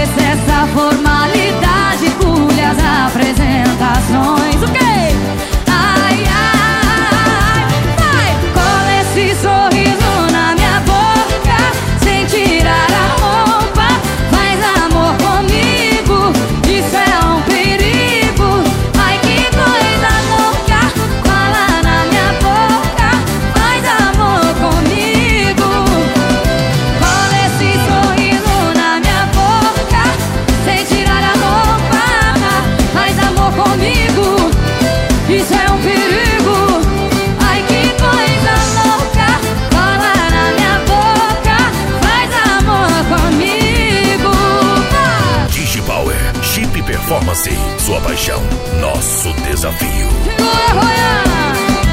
Esqueça essa formalidade, pule as apresentações. O quê? Ai, ai, vai. Cola esse sorriso na minha boca, sem tirar a roupa. Faz amor comigo, isso é um perigo. Ai, que coisa louca. Cola na minha boca, faz amor comigo. Cola esse sorriso na minha boca, sem tirar a roupa. Faz amor comigo, isso é um perigo. Ai, que coisa louca. Cola na minha boca, faz amor comigo. Digipower, Chip Performance, sua paixão, nosso desafio. Segura, Goiânia.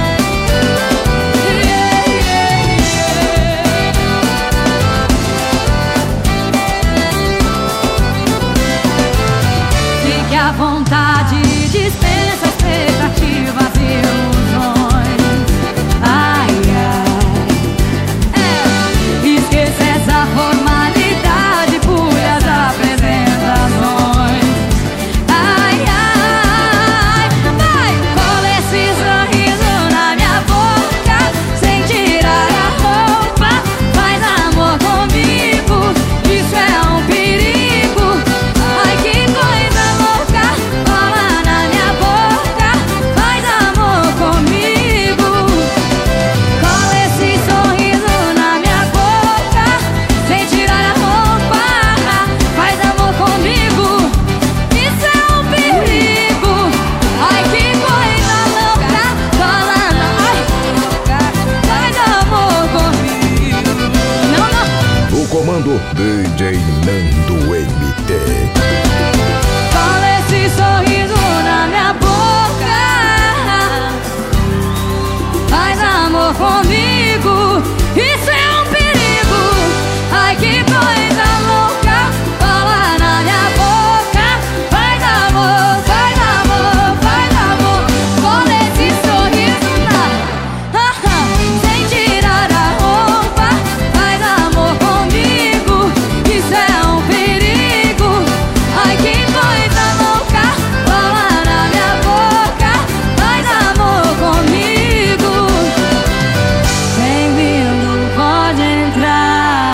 Fique à vontade, dispensa expectativas e ilusões. Ai, ai, esqueça essa formalidade, pule as apresentações. Ai, ai, vai. Cola esse sorriso na minha boca, sem tirar a roupa. Faz amor comigo, isso é um perigo. Ai, que coisa louca. Cola na minha boca, faz amor comigo. Cola esse sorriso na minha boca, sem tirar a roupa. Faz amor comigo, isso é um perigo. Ai, que coisa louca. Cola na faz amor comigo. Não, não. O comando DJ Nando MT.